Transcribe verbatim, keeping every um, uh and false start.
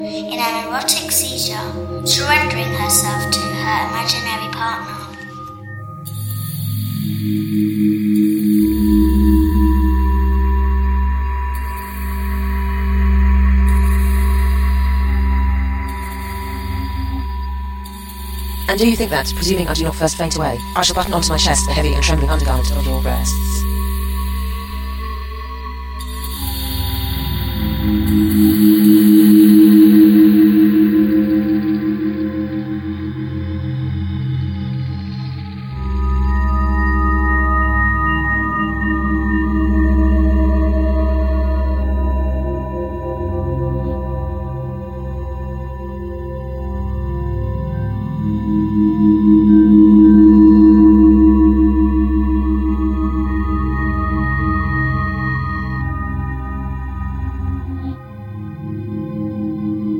in an erotic seizure, surrendering herself to her imaginary partner. And do you think that, presuming I do not first faint away, I shall button onto my chest the heavy and trembling undergarment of your breasts?